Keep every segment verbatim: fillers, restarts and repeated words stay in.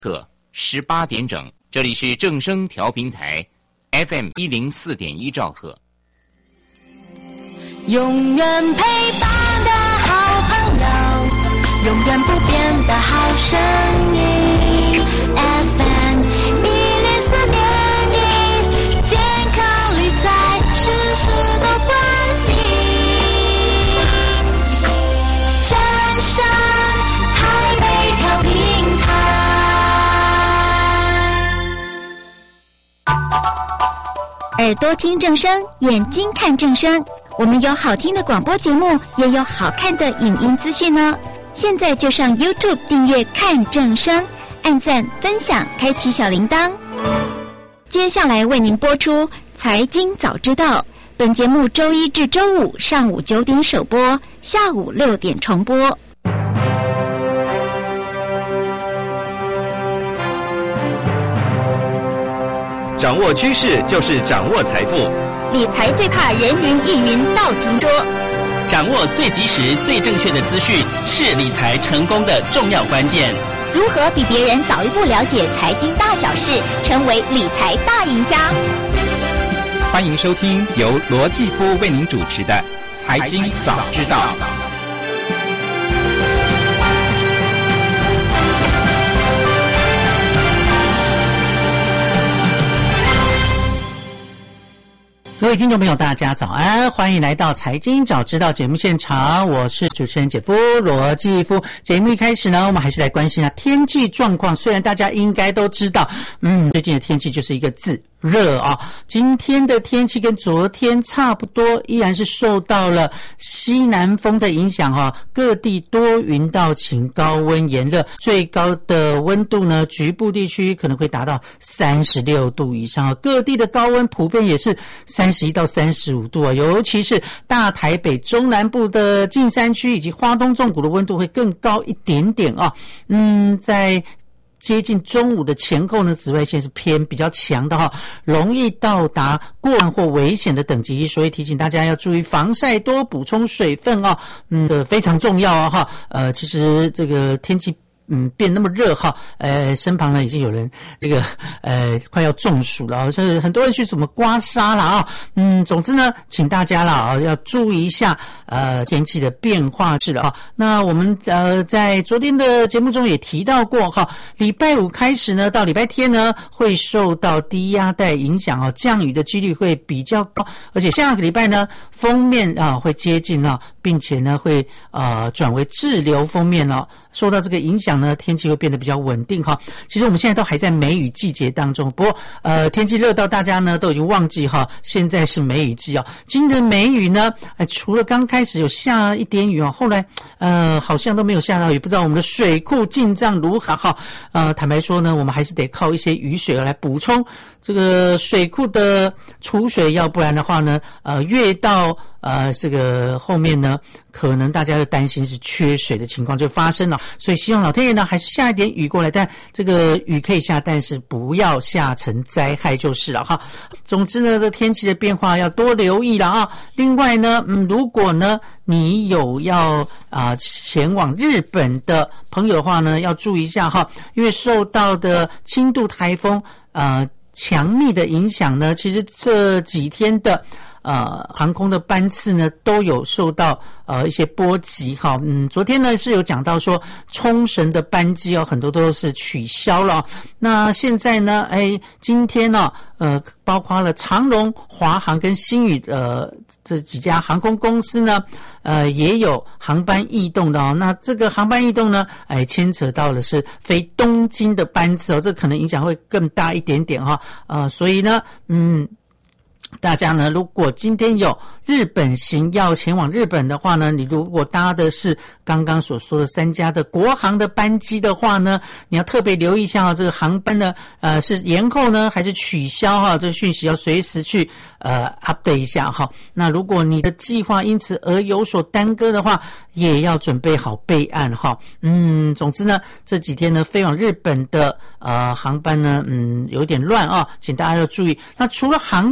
刻十八点整，这里是正声调频台 F M 一零四点一兆赫。 永远陪伴的好朋友，永远不变的好声音 F M 一零四点一，健康理财事事都关心，正声台北调频台。 耳朵听正声，眼睛看正声。我们有好听的广播节目，也有好看的影音资讯呢。现在就上 YouTube 订阅看正声，按赞分享，开启小铃铛。接下来为您播出财经早知道，本节目周一至周五上午九点首播，下午六点重播。 掌握趋势就是掌握财富， 理财最怕人云亦云道听说， 掌握最及时最正确的资讯是理财成功的重要关键。 如何比别人早一步了解财经大小事，成为理财大赢家？ 欢迎收听由罗继夫为您主持的财经早知道。 各位听众朋友大家早安，欢迎来到财经早知道节目现场，我是主持人姐夫罗继夫。节目一开始呢，我们还是来关心一下天气状况。虽然大家应该都知道，嗯，最近的天气就是一个字热啊。今天的天气跟昨天差不多，依然是受到了西南风的影响哈、啊，各地多云到晴，高温炎热，最高的温度呢，局部地区可能会达到三十六度以上，各地的高温普遍也是三十一到三十五度啊，尤其是大台北中南部的近山区以及花东纵谷的温度会更高一点点啊。嗯，在接近中午的前后呢，紫外线是偏比较强的哈，容易到达过量或危险的等级，所以提醒大家要注意防晒，多补充水分哦，嗯，的非常重要啊哈。呃，其实这个天气嗯，变那么热哈，呃，身旁呢已经有人这个呃快要中暑了，就是很多人去怎么刮痧了啊，嗯，总之呢，请大家啦啊要注意一下呃天气的变化是了啊。那我们呃在昨天的节目中也提到过哈，礼拜五开始呢，到礼拜天呢会受到低压带影响啊，降雨的几率会比较高，而且下个礼拜呢锋面啊会接近啊，并且呢会呃转为滞留锋面了。受到这个影响呢，天气会变得比较稳定哈。其实我们现在都还在梅雨季节当中，不过呃天气热到大家呢都已经忘记哈，现在是梅雨季哦。今年的梅雨呢，呃除了刚开始有下一点雨哦，后来呃好像都没有下到雨，不知道我们的水库进账如何哈。呃坦白说呢，我们还是得靠一些雨水来补充这个水库的储水，要不然的话呢，呃越到呃这个后面呢，可能大家就担心是缺水的情况就发生了。所以希望老天爷呢还是下一点雨过来，但这个雨可以下，但是不要下成灾害就是了哈。总之呢，这天气的变化要多留意了啊。另外呢，嗯，如果呢你有要啊、呃、前往日本的朋友的话呢，要注意一下哈，因为受到的轻度台风呃强力的影响呢，其实这几天的呃，航空的班次呢都有受到呃一些波及哈。嗯，昨天呢是有讲到说冲绳的班机哦，很多都是取消了、哦。那现在呢，哎，今天呢、哦，呃，包括了长荣、华航跟星宇呃这几家航空公司呢，呃，也有航班异动的哦。那这个航班异动呢，哎，牵扯到的是飞东京的班次哦，这可能影响会更大一点点哈、哦。呃，所以呢，嗯。大家呢，如果今天有日本行要前往日本的话呢，你如果搭的是刚刚所说的三家的国航的班机的话呢，你要特别留意一下、哦、这个航班呢，呃，是延后呢还是取消哈、哦？这个讯息要随时去呃 update 一下哈、哦。那如果你的计划因此而有所耽搁的话，也要准备好备案哈、哦。嗯，总之呢，这几天呢飞往日本的呃航班呢，嗯，有点乱啊、哦，请大家要注意。那除了航班之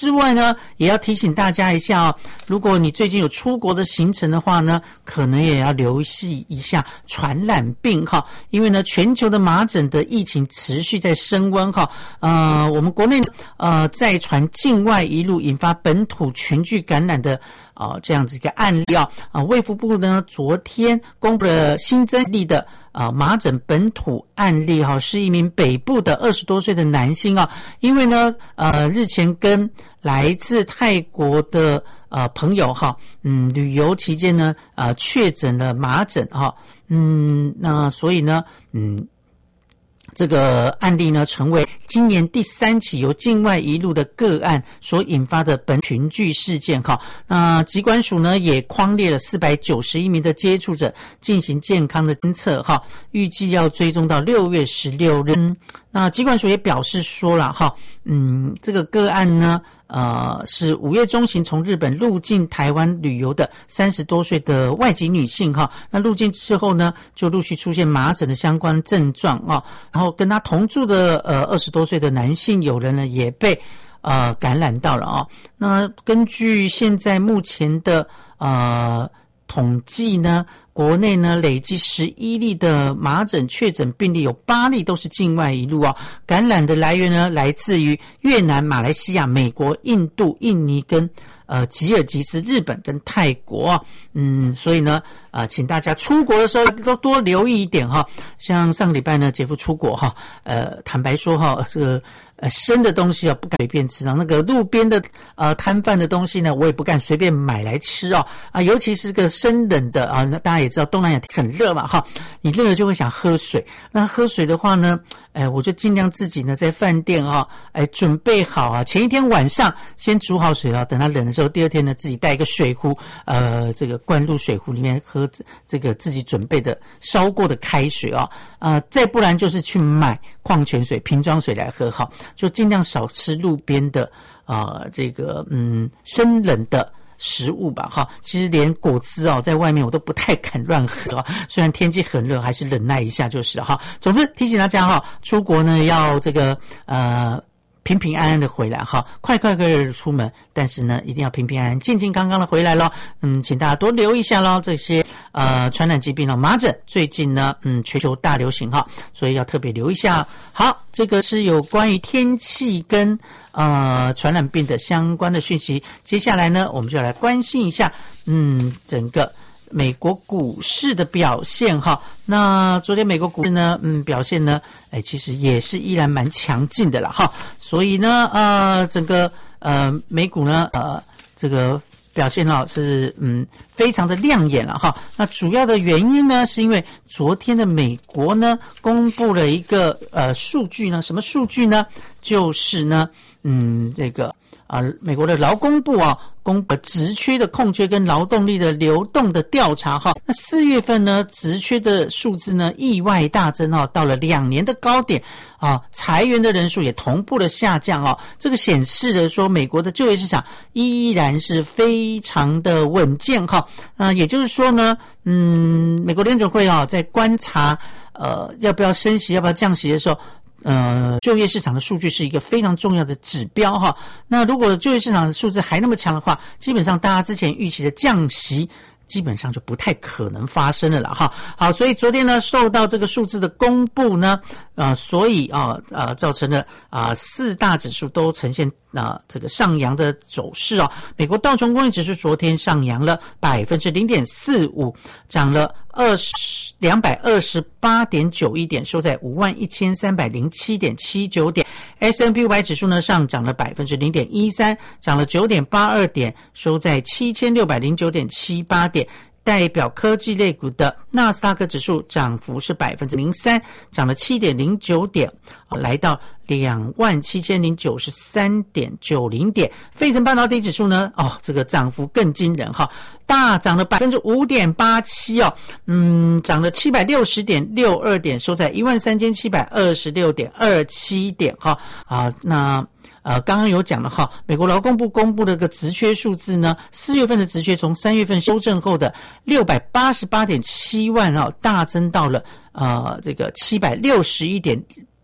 之外呢，也要提醒大家一下哦，如果你最近有出国的行程的话呢，可能也要留意一下传染病哈，因为呢，全球的麻疹的疫情持续在升温哈。呃，我们国内呃再传境外一路引发本土群聚感染的啊、呃、这样子一个案例啊，啊卫福部呢昨天公布了新增例的啊麻疹本土案例哈，是一名北部的二十多岁的男性啊，因为呢呃日前跟来自泰国的呃朋友哈，嗯旅游期间呢呃确诊了麻疹哈，嗯那所以呢嗯。这个案例呢，成为今年第三起由境外移入的个案所引发的本群聚事件哈。那疾管署呢也匡列了四百九十一名的接触者进行健康的监测哈，预计要追踪到六月十六日。那疾管署也表示说了哈，嗯，这个个案呢。呃，是五月中旬从日本入境台湾旅游的三十多岁的外籍女性哈，那入境之后呢，就陆续出现麻疹的相关症状啊，然后跟她同住的呃二十多岁的男性友人呢也被呃感染到了啊。那根据现在目前的呃统计呢，国内呢累计十一例的麻疹确诊病例，有八例都是境外移入啊。感染的来源呢来自于越南、马来西亚、美国、印度、印尼跟呃吉尔吉斯、日本跟泰国啊。嗯，所以呢呃请大家出国的时候都多留意一点哈。像上个礼拜呢，姐夫出国哈，呃坦白说哈，这个呃生的东西啊不敢随便吃啊，那个路边的呃摊贩的东西呢，我也不敢随便买来吃哦啊，尤其是个生冷的啊，那大家也知道东南亚很热嘛哈，你热了就会想喝水，那喝水的话呢，哎我就尽量自己呢在饭店哈，哎准备好啊，前一天晚上先煮好水啊，等它冷的时候，第二天呢自己带一个水壶，呃这个灌入水壶里面喝这个自己准备的烧过的开水啊，呃再不然就是去买矿泉水、瓶装水来喝哈。就尽量少吃路边的啊、呃，这个嗯生冷的食物吧哈。其实连果汁哦，在外面我都不太敢乱喝啊。虽然天气很热，还是忍耐一下就是哈。总之提醒大家哈，出国呢要这个呃平平安安的回来哈，快快快乐出门，但是呢一定要平平安安、健健康康的回来咯。嗯，请大家多留意一下咯，这些呃传染疾病了，麻疹最近呢嗯全球大流行哈，所以要特别留意一下。好，这个是有关于天气跟呃传染病的相关的讯息。接下来呢，我们就来关心一下嗯整个美国股市的表现哈。那昨天美国股市呢嗯表现呢哎其实也是依然蛮强劲的啦哈。所以呢呃整个呃美股呢呃这个表现哦是嗯非常的亮眼了哈。那主要的原因呢是因为昨天的美国呢公布了一个呃数据呢，什么数据呢？就是呢嗯这个啊，美国的劳工部啊，公布职缺的空缺跟劳动力的流动的调查哈。那四月份呢，职缺的数字呢意外大增哦，到了两年的高点啊，裁员的人数也同步的下降哦。这个显示的说，美国的就业市场依然是非常的稳健哈。啊，也就是说呢，嗯，美国联准会啊，在观察呃要不要升息、要不要降息的时候。呃，就业市场的数据是一个非常重要的指标哈。那如果就业市场的数字还那么强的话，基本上大家之前预期的降息基本上就不太可能发生了啦哈。好，所以昨天呢，受到这个数字的公布呢，呃，所以啊呃造成了啊、呃、四大指数都呈现啊、呃、这个上扬的走势啊。美国道琼工业指数昨天上扬了百分之零点四五，涨了二十两百二十八点九一点，收在五万一千三百零七点七九点。S and P 五百指数呢上涨了百分之零点一三，涨了九点八二点，收在七千六百零九点七八点。代表科技类股的纳斯达克指数涨幅是百分之零三，涨了七点零九点，来到两万七千零九十三点九零点。费城半导体指数呢，哦，这个涨幅更惊人哈，大涨了百分之五点八七哦，嗯，涨了七百六十点六二点，收在一万三千七百二十六点二七点哈啊，那。呃，刚刚有讲了哈，美国劳工部公布了个职缺数字呢，四月份的职缺从三月份修正后的六百八十八点七万哦，大增到了呃这个七百六十一点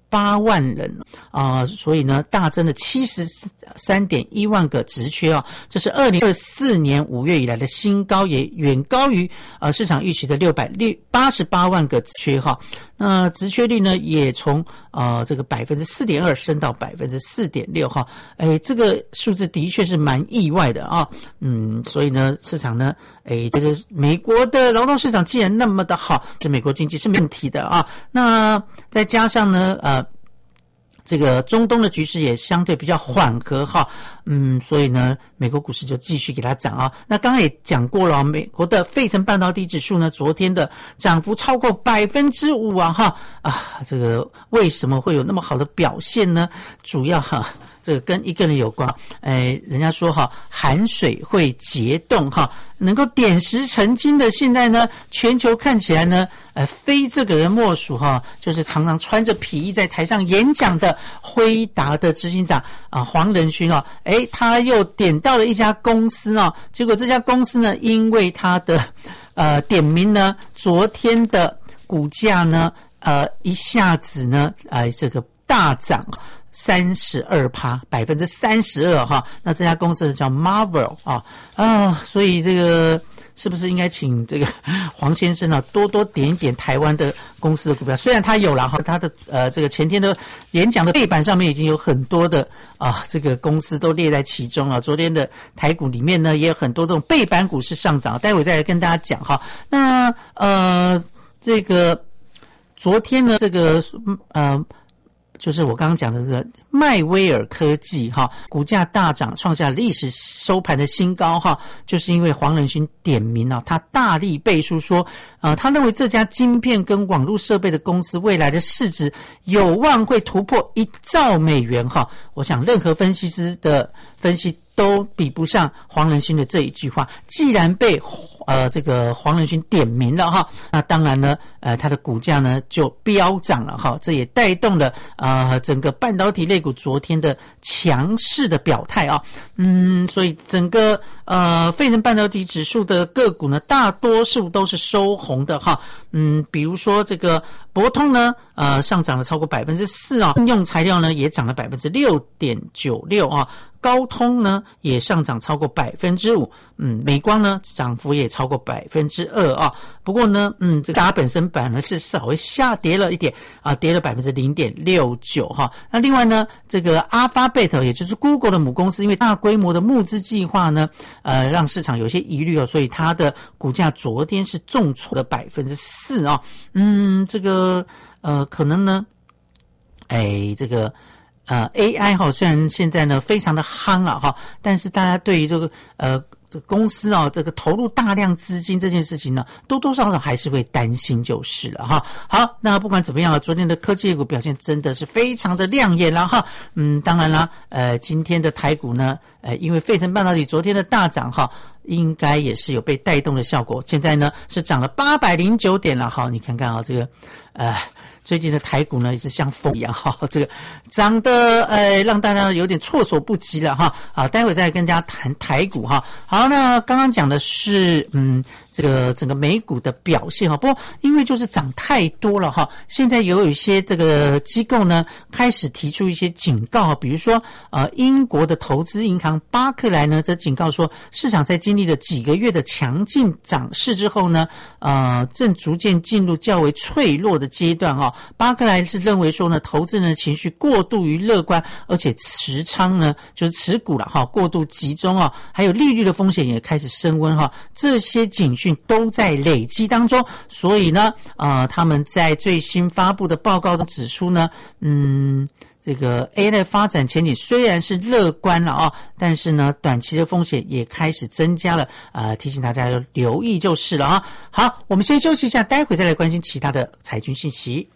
八万人啊、呃，所以呢大增了七十三点一万个职缺啊，这是二零二四年五月以来的新高，也远高于呃市场预期的六百八十八万个职缺哈。那职缺率呢也从呃这个百分之四点二升到百分之四点六哈，哎，这个数字的确是蛮意外的啊，嗯，所以呢市场呢，哎，这个美国的劳动市场既然那么的好，这美国经济是没问题的啊。那再加上呢，呃。这个中东的局势也相对比较缓和哈，嗯，所以呢，美国股市就继续给它涨啊。那刚刚也讲过了，美国的费城半导体指数呢，昨天的涨幅超过百分之五啊哈啊，这个为什么会有那么好的表现呢？主要哈。这个跟一个人有关，哎，人家说哈，含水会结冻哈，能够点石成金的，现在呢，全球看起来呢，呃，非这个人莫属哈，就是常常穿着皮衣在台上演讲的辉达的执行长啊黄仁勋哦，哎，他又点到了一家公司哦，结果这家公司呢，因为他的呃点名呢，昨天的股价呢，呃，一下子呢，哎、呃，这个大涨。三十二趴，百分之三十二哈。那这家公司叫 Marvel 啊啊，所以这个是不是应该请这个黄先生啊多多点一点台湾的公司的股票？虽然他有了哈，他的呃这个前天的演讲的背板上面已经有很多的啊这个公司都列在其中了。昨天的台股里面呢也有很多这种背板股是上涨，待会再来跟大家讲哈。那呃这个昨天呢这个呃。就是我刚刚讲的这个迈威尔科技哈，股价大涨，创下历史收盘的新高哈，就是因为黄仁勋点名啊，他大力背书说，呃，他认为这家晶片跟网络设备的公司未来的市值有望会突破一兆美元哈。我想任何分析师的分析都比不上黄仁勋的这一句话，既然被呃，这个黄仁勋点名了哈，那当然呢，呃，它的股价呢就飙涨了哈，这也带动了呃整个半导体类股昨天的强势的表态啊，嗯，所以整个呃费城半导体指数的个股呢，大多数都是收红的哈，嗯，比如说这个博通呢，呃，上涨了超过百分之四啊，应用材料呢也涨了百分之六点九六啊。高通呢也上涨超过百分之五，嗯，美光呢涨幅也超过百分之二啊。不过呢，嗯，这个大本身反而是稍微下跌了一点啊，跌了百分之零点六九哈。那另外呢，这个 Alphabet 也就是 Google 的母公司，因为大规模的募资计划呢，呃，让市场有些疑虑哦，所以它的股价昨天是重挫了百分之四啊。嗯，这个呃，可能呢，哎，这个。呃 ，A I 哈，虽然现在呢非常的夯了哈，但是大家对于这个呃这个公司啊，这个投入大量资金这件事情呢，多多少少还是会担心就是了哈。好，那不管怎么样啊，昨天的科技股表现真的是非常的亮眼了哈。嗯，当然啦，呃，今天的台股呢，呃，因为费城半导体昨天的大涨哈。应该也是有被带动的效果，现在呢是涨了八百零九点了哈，你看看啊，这个呃最近的台股呢也是像风一样哈，这个涨得呃让大家有点措手不及了哈。好，待会再跟大家谈台股哈。好，那刚刚讲的是嗯这个整个美股的表现哈，不过因为就是涨太多了哈，现在有一些这个机构呢开始提出一些警告，比如说呃英国的投资银行巴克莱呢则警告说，市场在今经历了几个月的强劲涨势之后呢，呃，正逐渐进入较为脆弱的阶段哦。巴克莱是认为说呢，投资人的情绪过度于乐观，而且持仓呢就是持股了哈，过度集中哦，还有利率的风险也开始升温哈，这些警讯都在累积当中，所以呢，呃，他们在最新发布的报告中指出呢，嗯。这个 A I 的发展前景虽然是乐观了啊，但是呢，短期的风险也开始增加了啊、呃，提醒大家要留意就是了啊。好，我们先休息一下，待会再来关心其他的财经信息。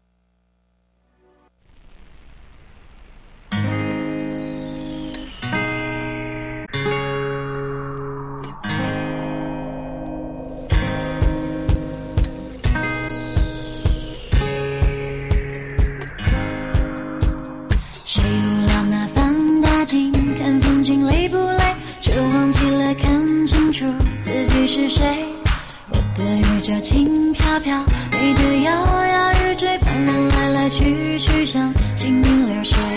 是谁？我的宇宙轻飘飘，你的摇摇欲坠，旁人来来来去去像行云流水。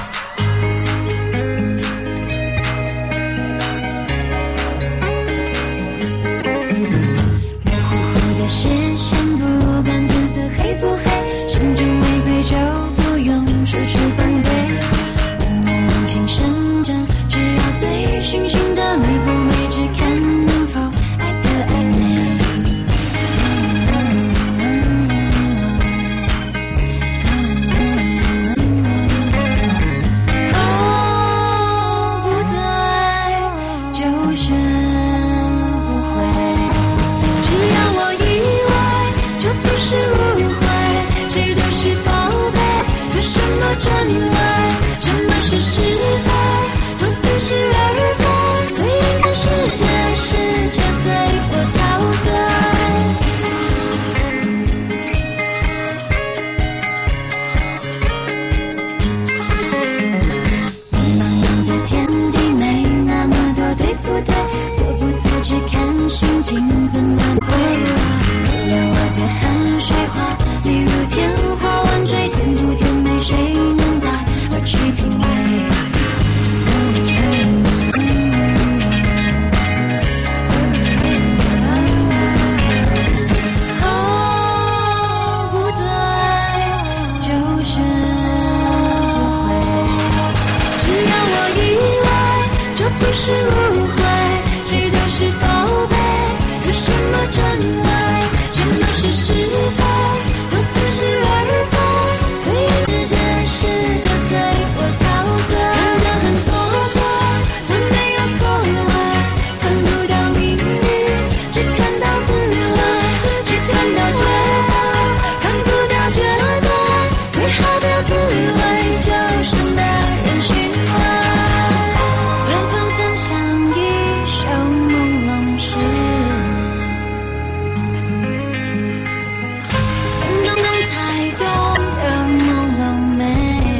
模糊糊的视线，不管天色黑不黑，心中玫瑰就不用说出反对。我们灵性深沉，只要最寻寻的美不美，只看能否爱得暧昧。真爱，什么是是非？若似是而非，最硬的世界，世界随我陶醉。茫茫的天地没那么多对不对？错不错只看心情怎么回。为了我的汗水花，你如天花乱坠，甜不甜美谁？去品味，哦，不对，就学不会。只要我以为这不是误会，谁都是宝贝。有什么真爱？什么是是非？若似是而非，最远之间是这随我陶醉。看得很琐碎，这没有所谓，看不到命运，只看到滋味，只看到角色，看不到绝对。最好的滋味就是那人循环，缘分分享一首朦胧诗。懂懂才懂得朦胧美。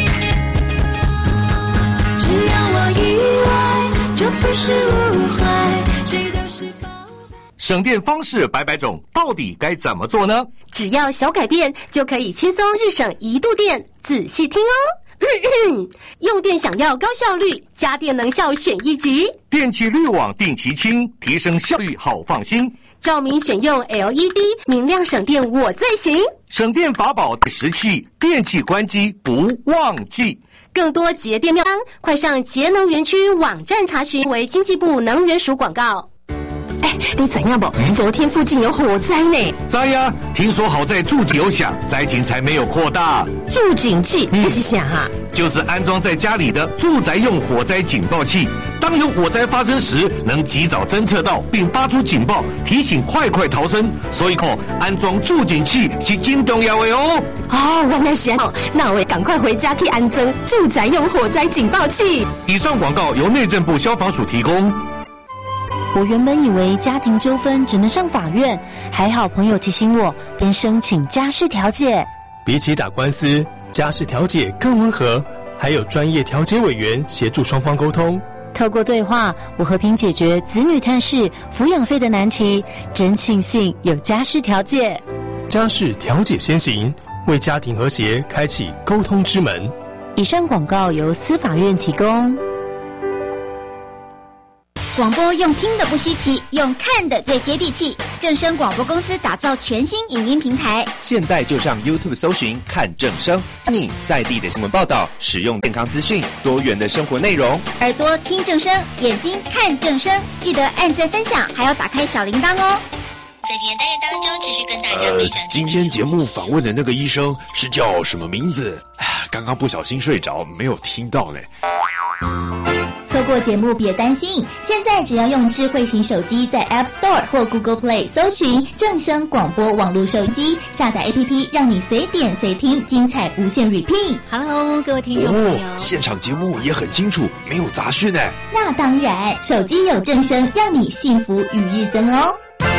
只要我以为这不是误会，谁都是宝贝。 省电方式百百种，到底该怎么做呢？ 只要小改变，就可以轻松日省一度电。仔细听哦。用电想要高效率，家电能效选一级。 电器滤网定期清，提升效率好放心。 照明选用 L E D， 明亮省电我最行。 省电法宝时器，电器关机不忘记。 更多节电妙方，快上节能园区网站查询。为经济部能源署广告。哎，你怎样不？嗯、昨天附近有火灾呢。 灾呀！听说好在住警有响，灾情才没有扩大。 住警器那、嗯、是啥啊？ 就是安装在家里的住宅用火灾警报器。当有火灾发生时，能及早侦测到并发出警报，提醒快快逃生。所以哦，安装住警器是真重要的哦。 哦，原来是哦，那我也赶快回家去安装住宅用火灾警报器。 以上广告由内政部消防署提供。 我原本以为家庭纠纷只能上法院，还好朋友提醒我，边申请家事调解。 比起打官司，家事调解更温和，还有专业调解委员协助双方沟通。 透过对话，我和平解决子女探视、抚养费的难题，真庆幸有家事调解。 家事调解先行，为家庭和谐开启沟通之门。 以上广告由司法院提供。 广播用听的不稀奇，用看的最接地气。正声广播公司打造全新影音平台， 现在就上 YouTube 搜寻看正声，你在地的新闻报道，实用健康资讯，多元的生活内容。 耳朵听正声，眼睛看正声，记得按赞分享，还要打开小铃铛哦。 在今天单元当中，持续跟大家分享、呃。 今天节目访问的那个医生是叫什么名字？刚刚不小心睡着，没有听到呢。 错过节目别担心，现在只要用智慧型手机在 App Store 或 Google Play 搜寻正声广播网络手机，下载 A P P， 让你随点随听，精彩无限 repeat。Hello， 各位听众朋友、 哦，现场节目也很清楚，没有杂讯呢。 那当然，手机有正声，让你幸福与日增哦。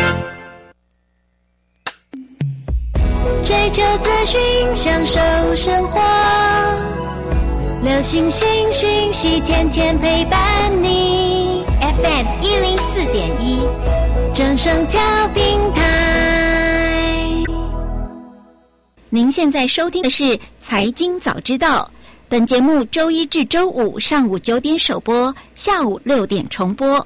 追求资讯，享受生活。流行新讯息，天天陪伴你。F M 一零四点一，正声调频台。 您现在收听的是《财经早知道》，本节目周一至周五上午九点首播，下午六点重播。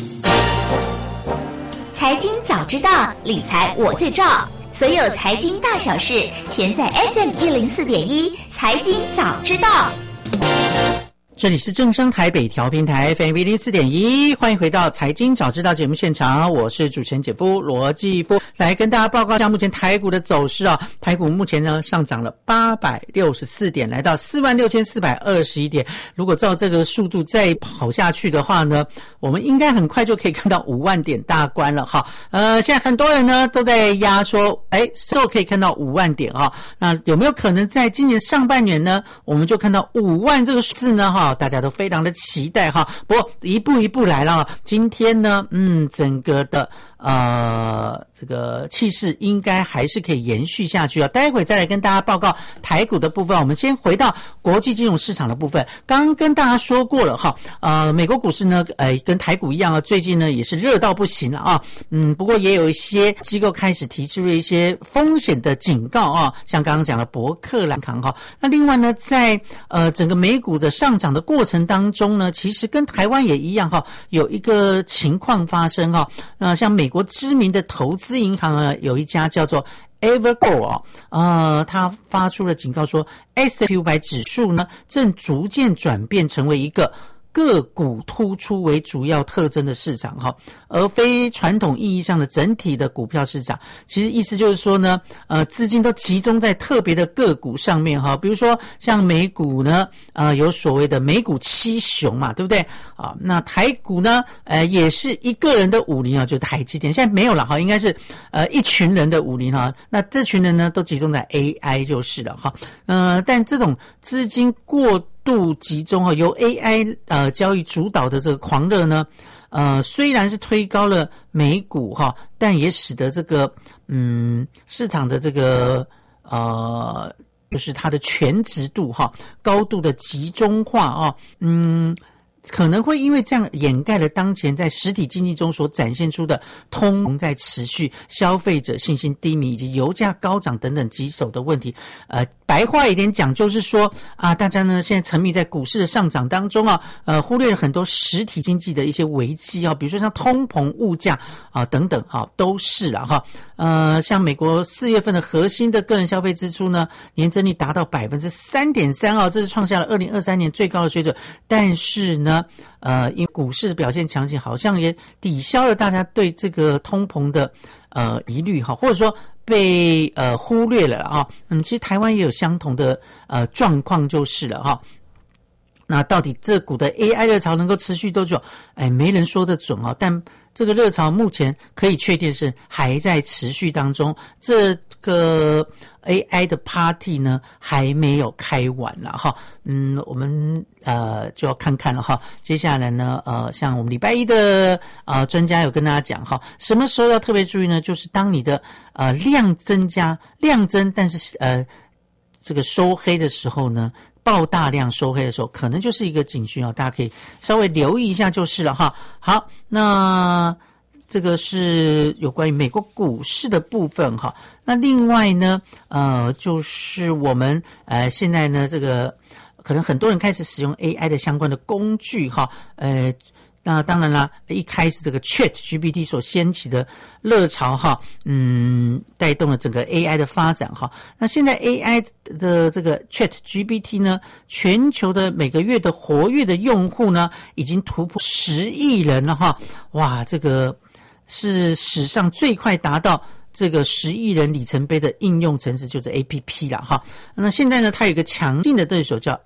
财经早知道，理财我最照。所有财经大小事，全在 F M 一零四点一财经早知道。 这里是正声台北调频台 F M 一零四点一，欢迎回到财经早知道节目现场，我是主持人姐夫罗继夫，来跟大家报告一下目前台股的走势啊。台股目前呢上涨了八百六十四点，来到四万六千四百二十一点。如果照这个速度再跑下去的话呢，我们应该很快就可以看到五万点大关了哈。呃，现在很多人呢都在压说，哎，之后可以看到五万点哈。那有没有可能在今年上半年呢，我们就看到五万这个数字呢哈？大家都非常的期待哈，不过一步一步来了。今天呢，嗯，整个的呃这个气势应该还是可以延续下去啊。待会再来跟大家报告台股的部分，我们先回到国际金融市场的部分。刚刚跟大家说过了哈，呃，美国股市呢，呃，跟台股一样啊，最近呢也是热到不行了啊。嗯，不过也有一些机构开始提出了一些风险的警告啊，像刚刚讲的伯克莱康哈。那另外呢，在呃整个美股的上涨的过程当中呢，其实跟台湾也一样哈，有一个情况发生哈。那、呃、像美国知名的投资银行呢，有一家叫做 Evercore 啊、哦，呃，它发出了警告说 ，S and P 五百 指数呢正逐渐转变成为一个个股突出为主要特征的市场哈，而非传统意义上的整体的股票市场。其实意思就是说呢，呃，资金都集中在特别的个股上面哈，比如说像美股呢，呃，有所谓的美股七雄嘛，对不对啊？那台股呢，呃，也是一个人的武林啊，就是台积电，现在没有了哈，应该是呃一群人的武林哈。那这群人呢，都集中在 A I 就是了哈。呃，但这种资金过度集中哈，由 A I 呃交易主导的这个狂热呢，呃虽然是推高了美股哈，但也使得这个嗯市场的这个呃就是它的全值度哈高度的集中化啊，嗯。可能会因为这样掩盖了当前在实体经济中所展现出的通膨在持续、消费者信心低迷以及油价高涨等等棘手的问题。呃，白话一点讲，就是说啊，大家呢现在沉迷在股市的上涨当中啊，呃，忽略了很多实体经济的一些危机啊，比如说像通膨、物价啊等等啊，都是了哈。呃，像美国四月份的核心的个人消费支出呢，年增率达到百分之三点三啊，这是创下了二零二三年最高的水准。但是呢，呃，因为股市的表现强劲，好像也抵消了大家对这个通膨的呃疑虑哈，或者说被呃忽略了啊。嗯，其实台湾也有相同的呃状况就是了哈。那到底这股的 A I 热潮能够持续多久？哎，没人说得准啊。但这个热潮目前可以确定是还在持续当中。这个 A I 的 party 呢还没有开完了哈。嗯，我们呃就要看看了哈。接下来呢，呃，像我们礼拜一的呃专家有跟大家讲哈，什么时候要特别注意呢？就是当你的呃量增加量增，但是呃这个收黑的时候呢。爆大量收黑的时候，可能就是一个警讯哦，大家可以稍微留意一下就是了哈。好，那这个是有关于美国股市的部分哈。那另外呢，呃，就是我们呃现在呢，这个可能很多人开始使用 A I 的相关的工具哈，呃。那当然啦，一开始这个 Chat G P T 所掀起的热潮哈，嗯，带动了整个 A I 的发展哈。那现在 A I 的这个 Chat G P T 呢，全球的每个月的活跃的用户呢，已经突破十亿人了哈。哇，这个是史上最快达到这个十亿人里程碑的应用程式，就是 A P P 啦哈。那现在呢，它有一个强劲的对手叫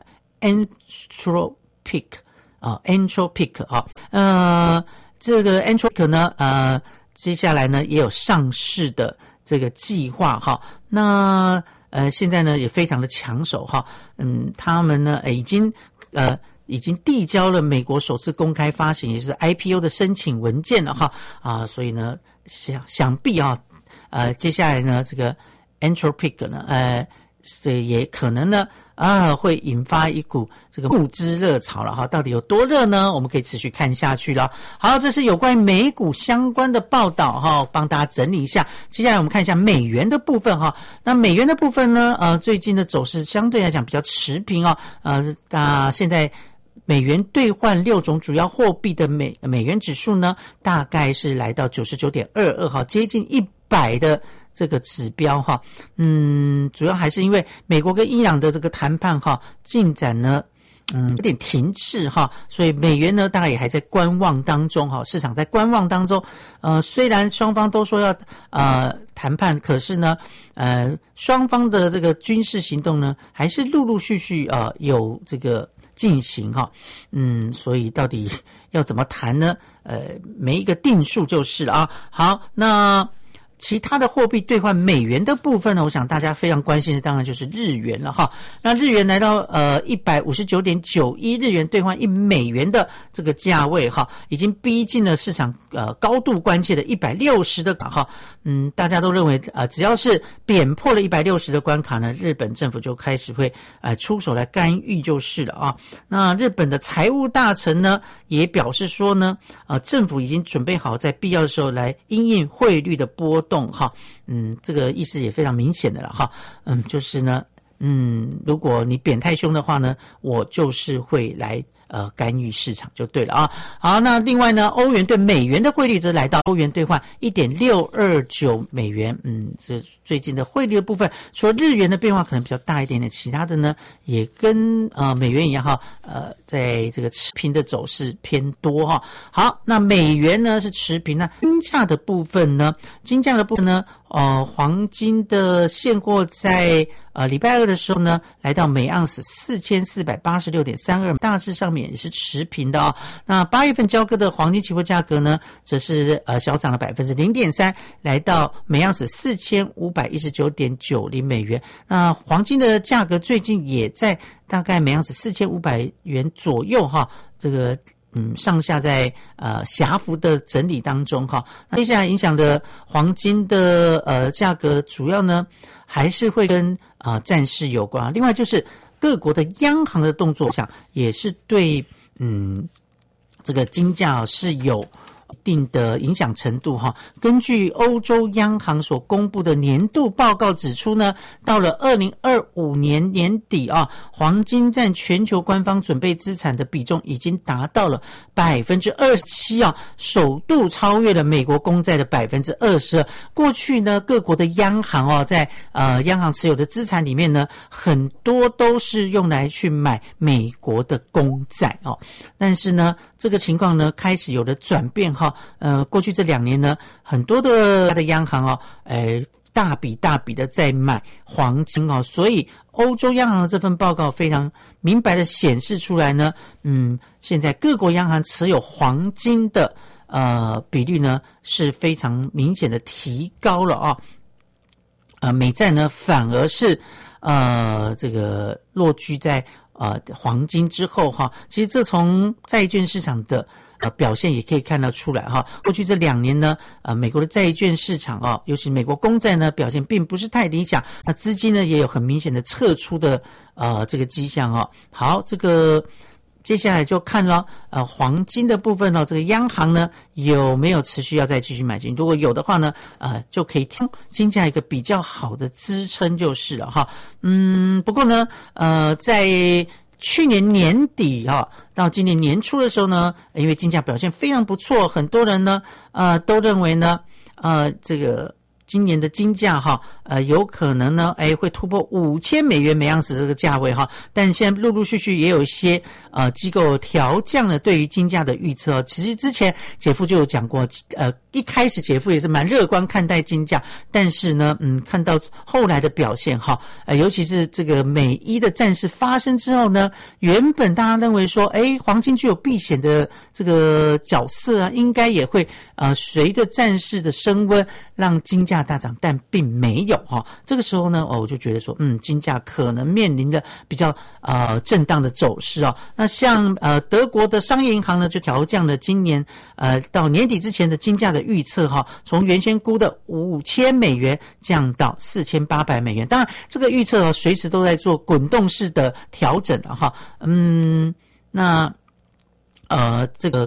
Anthropic。啊 ，Anthropic 啊，呃，这个 Anthropic 呢，呃，接下来呢也有上市的这个计划哈。那呃，现在呢也非常的抢手哈。嗯，他们呢已经呃已经递交了美国首次公开发行，也就是 I P O 的申请文件了哈。啊，所以呢想想必啊，呃，接下来呢这个 Anthropic 呢，呃。 这也可能呢啊会引发一股这个募资热潮了哈，到底有多热呢？我们可以持续看下去了。好，这是有关于美股相关的报道哈，帮大家整理一下。接下来我们看一下美元的部分哈。那美元的部分呢，呃，最近的走势相对来讲比较持平哦，呃，那现在美元兑换六种主要货币的美美元指数呢，大概是来到 九十九点二二 哈，接近一百的这个指标哈。嗯，主要还是因为美国跟伊朗的这个谈判哈进展呢嗯有点停滞哈，所以美元呢大概也还在观望当中哈，市场在观望当中。呃虽然双方都说要呃谈判，可是呢呃双方的这个军事行动呢还是陆陆续续呃有这个进行哈。嗯，所以到底要怎么谈呢？呃没一个定数就是了啊。好，那其他的货币兑换美元的部分呢，我想大家非常关心的当然就是日元了哈。那日元来到呃 一百五十九点九一 日元兑换一美元的这个价位哈，已经逼近了市场呃高度关切的一百六十的哈。嗯，大家都认为呃只要是贬破了一百六十的关卡呢，日本政府就开始会呃出手来干预就是了啊。那日本的财务大臣呢也表示说呢，呃政府已经准备好在必要的时候来因应汇率的波动哈。嗯，这个意思也非常明显的了哈。嗯，就是呢，嗯，如果你贬太凶的话呢，我就是会来呃干预市场就对了啊。好，那另外呢，欧元对美元的汇率则来到欧元兑换 一点六二九 美元。嗯，这最近的汇率的部分，除了日元的变化可能比较大一点点，其他的呢也跟呃美元一样哈，呃，在这个持平的走势偏多哈。好，那美元呢是持平，那金价的部分呢，金价的部分呢，呃，黄金的现货在呃礼拜二的时候呢，来到每盎司 四千四百八十六点三二， 大致上面也是持平的哦。那八月份交割的黄金期货价格呢，则是呃小涨了 百分之零点三， 来到每盎司 四千五百一十九点九零 美元。那黄金的价格最近也在大概每盎司四千五百元左右哈，这个嗯，上下在呃狭幅的整理当中哈。那接下来影响的黄金的呃价格，主要呢还是会跟啊、呃、战事有关。另外就是各国的央行的动作，想也是对嗯这个金价是有一定的影响程度哈。根据欧洲央行所公布的年度报告指出呢，到了二零二五年年底啊，黄金占全球官方准备资产的比重已经达到了 百分之二十七 啊，首度超越了美国公债的 百分之二十二。过去呢，各国的央行哦，在呃央行持有的资产里面呢，很多都是用来去买美国的公债哦。但是呢，这个情况呢开始有了转变哈。呃，过去这两年呢，很多的的央行哦，呃，大笔大笔的在买黄金哦，所以欧洲央行的这份报告非常明白的显示出来呢，嗯，现在各国央行持有黄金的呃比率呢是非常明显的提高了啊。呃，美债呢反而是呃这个落居在呃黄金之后哈。其实这从债券市场的呃，表现也可以看得出来哈。过去这两年呢，呃，美国的债券市场啊，尤其美国公债呢，表现并不是太理想。那资金呢，也有很明显的撤出的呃这个迹象哦。好，这个接下来就看了呃黄金的部分哦，这个央行呢有没有持续要再继续买进？如果有的话呢，呃，就可以听金价一个比较好的支撑就是了哈。嗯，不过呢，呃，在去年年底哈、啊，到今年年初的时候呢，因为金价表现非常不错，很多人呢，呃，都认为呢，呃，这个今年的金价哈，呃，有可能呢，哎，会突破五千美元每盎司这个价位哈。但现在陆陆续续也有一些呃机构调降了对于金价的预测。其实之前姐夫就有讲过，呃，一开始姐夫也是蛮乐观看待金价，但是呢，嗯，看到后来的表现哈，呃，尤其是这个美伊的战事发生之后呢，原本大家认为说，哎，黄金具有避险的这个角色啊，应该也会呃随着战事的升温让金价大涨，但并没有。 有哈、哦，这个时候呢，哦，我就觉得说，嗯，金价可能面临的比较呃震荡的走势哦。那像呃德国的商业银行呢，就调降了今年呃到年底之前的金价的预测哈、哦，从原先估的五千美元降到四千八百美元。当然，这个预测哦，随时都在做滚动式的调整了哈。嗯，那呃这个。